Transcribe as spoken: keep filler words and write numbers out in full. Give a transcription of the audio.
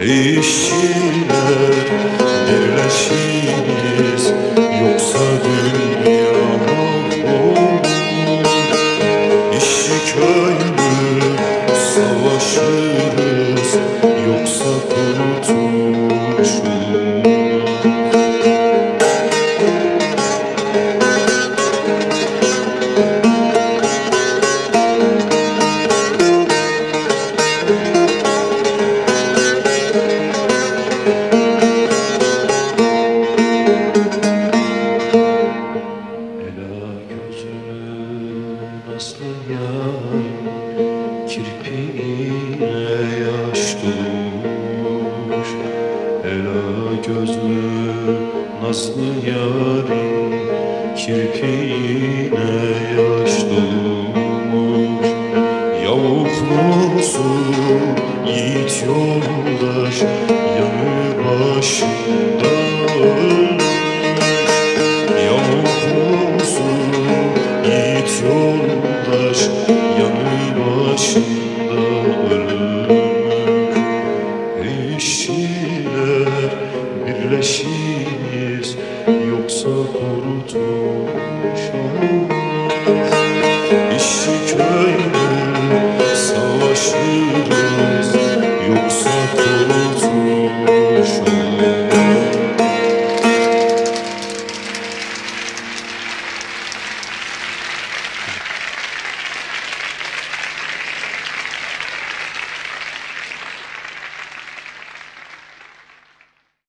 İşçiler birleşiriz, yoksa dünya olur. İşçi köylü savaşırız, yoksa kurtuluş olur. Aslı yar kirpiğine yaş dolmuş. Ela gözlü nazlı yarın kirpiğine yaş dolmuş. Yavuklusun yiğit yoldaş, yanı başında ölmüş. Yavuklusun yiğit yoldaş, yanı başında ölmüş. İşçiler birleşiriz, yoksa kurtuluş olmaz.